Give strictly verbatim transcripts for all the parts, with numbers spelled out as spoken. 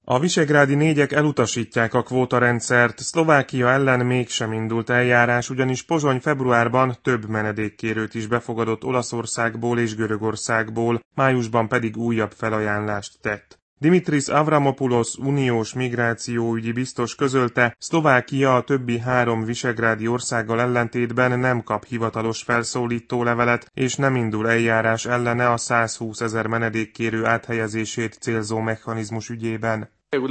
A visegrádi négyek elutasítják a kvótarendszert, Szlovákia ellen mégsem indult eljárás, ugyanis Pozsony februárban több menedékkérőt is befogadott Olaszországból és Görögországból, májusban pedig újabb felajánlást tett. Dimitris Avramopoulos uniós migrációügyi biztos közölte, Szlovákia a többi három visegrádi országgal ellentétben nem kap hivatalos felszólító levelet, és nem indul eljárás ellene a százhúszezer menedékkérő áthelyezését célzó mechanizmus ügyében.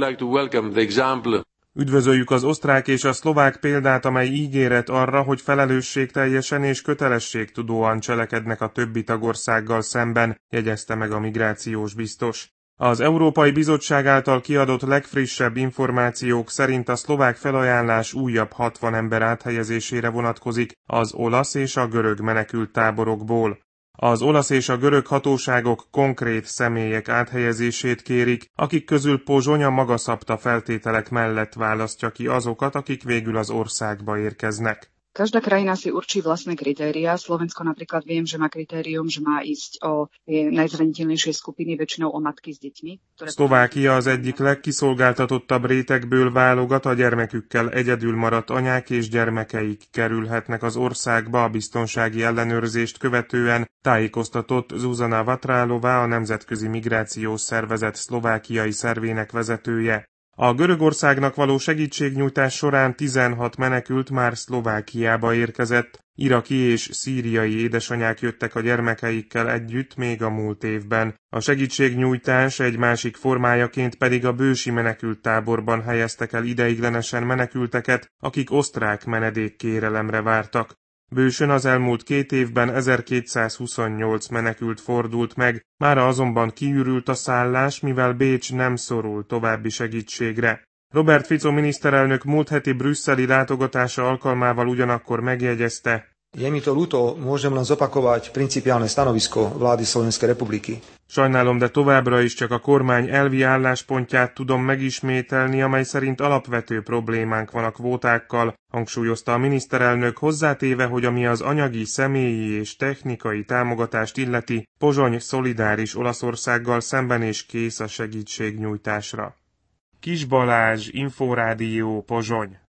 Üdvözöljük az osztrák és a szlovák példát, amely ígéret arra, hogy felelősségteljesen és kötelességtudóan cselekednek a többi tagországgal szemben, jegyezte meg a migrációs biztos. Az Európai Bizottság által kiadott legfrissebb információk szerint a szlovák felajánlás újabb hatvan ember áthelyezésére vonatkozik az olasz és a görög menekült táborokból. Az olasz és a görög hatóságok konkrét személyek áthelyezését kérik, akik közül Pozsony a maga szabta feltételek mellett választja ki azokat, akik végül az országba érkeznek. Každá krajina si určí vlastné kritériá. Slovensko napríklad viem, že má kritérium, že má ísť o tie najzraniteľnejšie skupiny, väčšinou o matky s deťmi. Szlovákia az egyik legkiszolgáltatottabb rétegből válogat, a gyermekükkel egyedül maradt anyák és gyermekeik kerülhetnek az országba a biztonsági ellenőrzést követően, tájékoztatott Zuzana Vatrálová, a Nemzetközi Migrációs Szervezet szlovákiai szervének vezetője. A Görögországnak való segítségnyújtás során tizenhat menekült már Szlovákiába érkezett, iraki és szíriai édesanyák jöttek a gyermekeikkel együtt még a múlt évben. A segítségnyújtás egy másik formájaként pedig a bősi menekülttáborban helyeztek el ideiglenesen menekülteket, akik osztrák menedékkérelemre vártak. Bősön az elmúlt két évben ezerkétszázhuszonnyolc menekült fordult meg, mára azonban kiürült a szállás, mivel Bécs nem szorul további segítségre. Robert Fico miniszterelnök múlt heti brüsszeli látogatása alkalmával ugyanakkor megjegyezte: Je mi to ľúto, môžem len zopakovať principiálne stanovisko vlády Slovenskej republiky. Sajnálom, de továbbra is csak a kormány elvi álláspontját tudom megismételni, amely szerint alapvető problémánk van a kvótákkal, hangsúlyozta a miniszterelnök, hozzátéve, hogy ami az anyagi, személyi és technikai támogatást illeti, Pozsony szolidáris Olaszországgal szemben és kész a segítségnyújtásra. Kis Balázs, Inforádió, Pozsony.